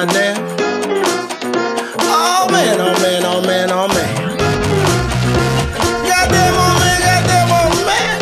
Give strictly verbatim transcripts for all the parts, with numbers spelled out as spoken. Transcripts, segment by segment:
goddamn. Oh man, oh man, oh man, oh man. Goddamn, oh man, goddamn, oh man.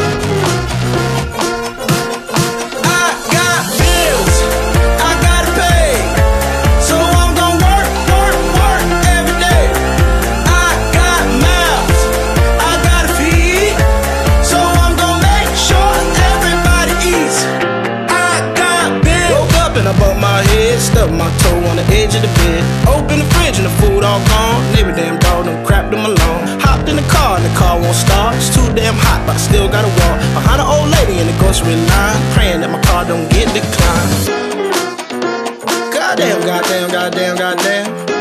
I got bills, I gotta pay, so I'm gonna work, work, work every day. I got mouths, I gotta feed, so I'm gonna make sure everybody eats. I got bills. Woke up and I bumped my head, stubbed my toe on the edge of the bed. Open the fridge and the food all gone. Neighbor damn dog done crapped them alone. Hopped in the car and the car won't start. It's too damn hot, but I still gotta walk behind an old lady in the grocery line, praying that my car don't get declined. Goddamn, goddamn, goddamn, goddamn.